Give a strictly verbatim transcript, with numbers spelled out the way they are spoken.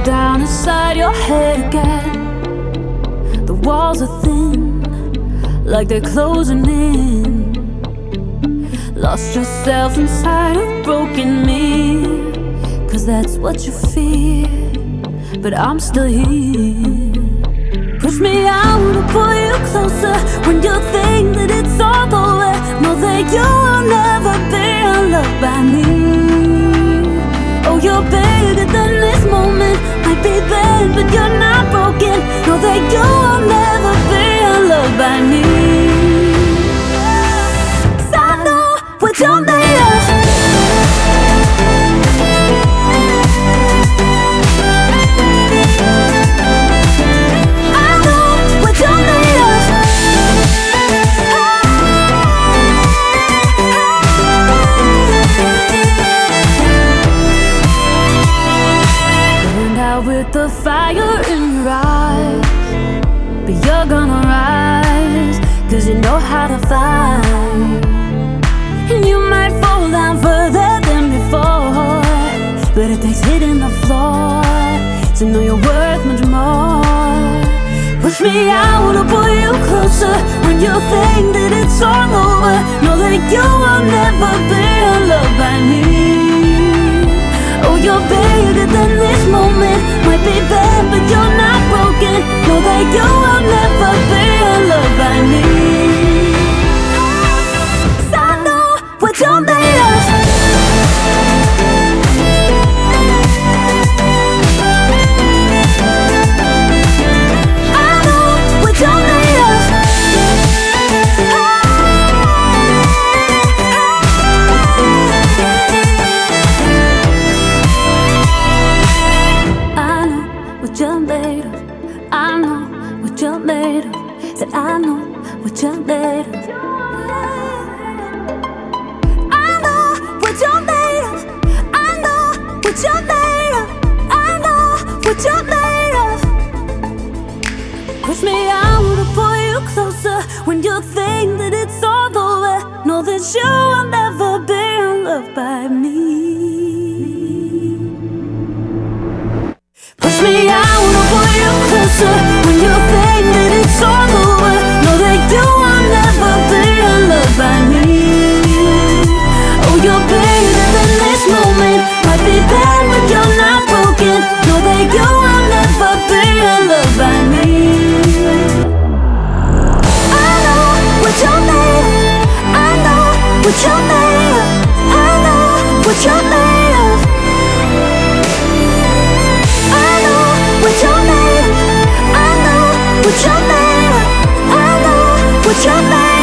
down inside your head again. The walls are thin, like they're closing in. Lost yourself inside a broken mirror, 'cause that's what you fear. But I'm still here. Push me out to pull you closer when you think that it's all over. Know that you will never be unloved by me. Oh, you're bigger than this moment. Might be bad, but you're not broken. Know that you will never be unloved by me. 'Cause I know what you're made of. With the fire in your eyes, but you're gonna rise, 'cause you know how to fight. And you might fall down further than before, but it takes hitting the floor to know you're worth much more. Push me out to pull you closer when you think that it's all over. Know that you will never be unloved by me. Oh, you're bigger than this moment. Might be bad, but you're not broken. Know that you will never be unloved by me. 'Cause I know what you're made of. I know what you're made of. You're made of. I know what you're made of. Said I know what you're made of. I know what you're made of. I know what you're made of. I know what you're made of. Push me out to pull you closer when you think that it's all over. Know that you will never be unloved by me. Push me out to pull you closer when you think that it's all over. Know that you will never be unloved by me. Oh, you're bigger than this moment. Might be bad, but you're not broken. Know that you will never be unloved by me. I know what you're made of. I know what you're made of. I know what you're made of. What you're made of, I know what you're made of, I know what you're made of.